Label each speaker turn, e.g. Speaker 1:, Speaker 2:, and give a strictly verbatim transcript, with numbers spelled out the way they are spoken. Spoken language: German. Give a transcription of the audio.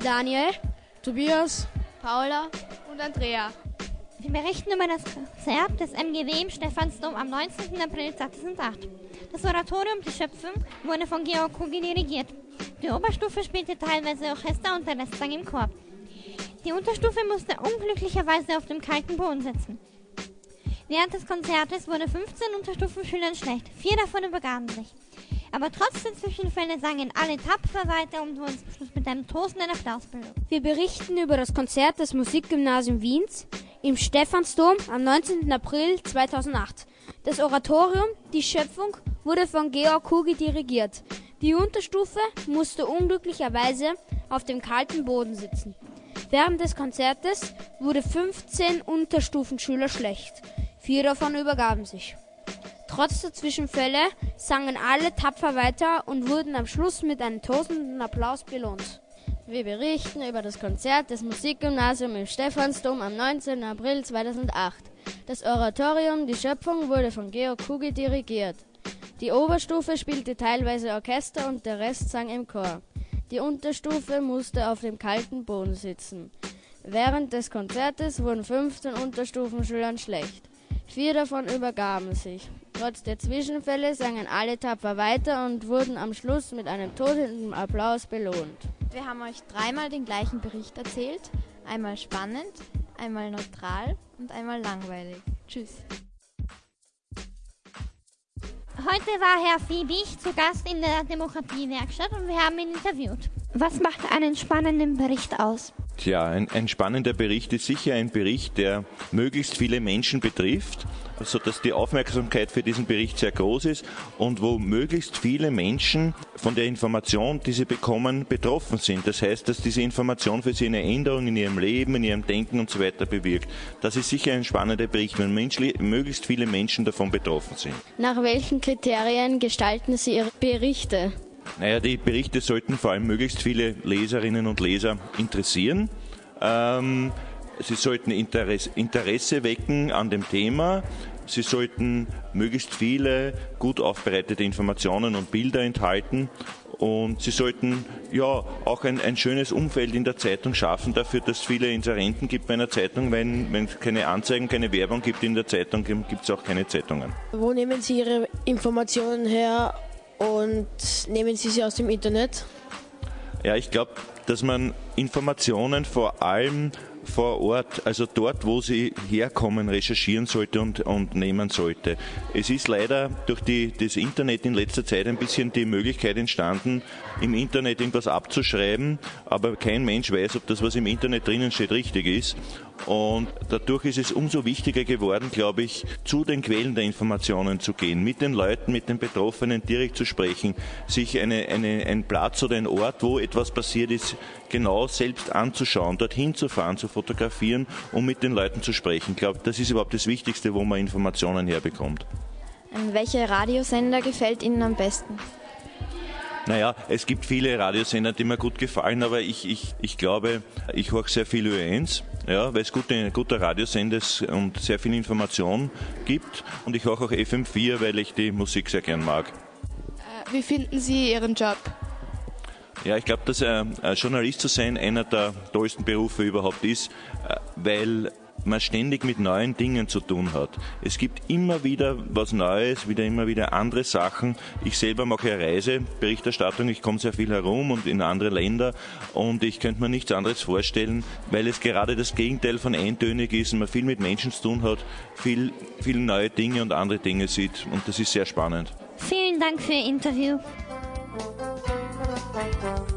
Speaker 1: Daniel,
Speaker 2: Tobias,
Speaker 3: Paula und Andrea.
Speaker 4: Wir berichten über das Konzert des M G W im Stephansdom am neunzehnten April zweitausendacht. Das Oratorium Die Schöpfung wurde von Georg Kugi dirigiert. Die Oberstufe spielte teilweise Orchester und der Rest sang im Chor. Die Unterstufe musste unglücklicherweise auf dem kalten Boden sitzen. Während des Konzertes wurde fünfzehn Unterstufenschülern schlecht. Vier davon übergaben sich. Aber trotz der Zwischenfälle sangen alle tapfer weiter und wurden zum Schluss mit einem tosenden Applaus belohnt.
Speaker 1: wir berichten über das Konzert des Musikgymnasiums Wiens im Stephansdom am neunzehnten April zweitausendacht. Das Oratorium Die Schöpfung wurde von Georg Kugi dirigiert. Die Unterstufe musste unglücklicherweise auf dem kalten Boden sitzen. Während des Konzertes wurde fünfzehn Unterstufenschüler schlecht. Vier davon übergaben sich. Trotz der Zwischenfälle sangen alle tapfer weiter und wurden am Schluss mit einem tosenden Applaus belohnt.
Speaker 2: wir berichten über das Konzert des Musikgymnasiums im Stephansdom am neunzehnten April zweitausendacht. Das Oratorium Die Schöpfung wurde von Georg Kugi dirigiert. Die Oberstufe spielte teilweise Orchester und der Rest sang im Chor. Die Unterstufe musste auf dem kalten Boden sitzen. Während des Konzertes wurden fünfzehn Unterstufenschülern schlecht. Vier davon übergaben sich. Trotz der Zwischenfälle sangen alle tapfer weiter und wurden am Schluss mit einem tosenden Applaus belohnt.
Speaker 3: Wir haben euch dreimal den gleichen Bericht erzählt. Einmal spannend, einmal neutral und einmal langweilig. Tschüss.
Speaker 4: Heute war Herr Fiebig zu Gast in der Demokratiewerkstatt und wir haben ihn interviewt. Was macht einen spannenden Bericht aus?
Speaker 5: Tja, ein, ein spannender Bericht ist sicher ein Bericht, der möglichst viele Menschen betrifft, sodass die Aufmerksamkeit für diesen Bericht sehr groß ist und wo möglichst viele Menschen von der Information, die sie bekommen, betroffen sind. Das heißt, dass diese Information für sie eine Änderung in ihrem Leben, in ihrem Denken und so weiter bewirkt. Das ist sicher ein spannender Bericht, wenn menschli- möglichst viele Menschen davon betroffen sind.
Speaker 2: Nach welchen Kriterien gestalten Sie Ihre Berichte?
Speaker 5: Naja, die Berichte sollten vor allem möglichst viele Leserinnen und Leser interessieren. Ähm, sie sollten Interesse, Interesse wecken an dem Thema. Sie sollten möglichst viele gut aufbereitete Informationen und Bilder enthalten. Und sie sollten ja auch ein, ein schönes Umfeld in der Zeitung schaffen, dafür, dass es viele Inserenten gibt bei einer Zeitung. Wenn wenn es keine Anzeigen, keine Werbung gibt in der Zeitung, gibt es auch keine Zeitungen.
Speaker 6: Wo nehmen Sie Ihre Informationen her und nehmen Sie sie aus dem Internet?
Speaker 5: Ja, ich glaube, dass man Informationen vor allem vor Ort, also dort, wo sie herkommen, recherchieren sollte und, und nehmen sollte. Es ist leider durch die, das Internet in letzter Zeit ein bisschen die Möglichkeit entstanden, im Internet irgendwas abzuschreiben, aber kein Mensch weiß, ob das, was im Internet drinnen steht, richtig ist. Und dadurch ist es umso wichtiger geworden, glaube ich, zu den Quellen der Informationen zu gehen, mit den Leuten, mit den Betroffenen direkt zu sprechen, sich eine, eine, einen Platz oder einen Ort, wo etwas passiert ist, genau selbst anzuschauen, dorthin zu fahren, zu fotografieren und mit den Leuten zu sprechen. Ich glaube, das ist überhaupt das Wichtigste, wo man Informationen herbekommt.
Speaker 3: Ähm, welcher Radiosender gefällt Ihnen am besten?
Speaker 5: Naja, es gibt viele Radiosender, die mir gut gefallen, aber ich, ich, ich glaube, ich höre sehr viel Ö eins, ja, weil es gute, ein guter Radiosender ist und sehr viel Information gibt. Und ich höre auch F M vier, weil ich die Musik sehr gern mag.
Speaker 7: Äh, wie finden Sie Ihren Job?
Speaker 5: Ja, ich glaube, dass äh, Journalist zu sein einer der tollsten Berufe überhaupt ist, äh, weil man ständig mit neuen Dingen zu tun hat. Es gibt immer wieder was Neues, wieder immer wieder andere Sachen. Ich selber mache ja Reiseberichterstattung, ich komme sehr viel herum und in andere Länder und ich könnte mir nichts anderes vorstellen, weil es gerade das Gegenteil von eintönig ist und man viel mit Menschen zu tun hat, viel, viel neue Dinge und andere Dinge sieht und das ist sehr spannend.
Speaker 4: Vielen Dank für Ihr Interview.
Speaker 8: Thank you.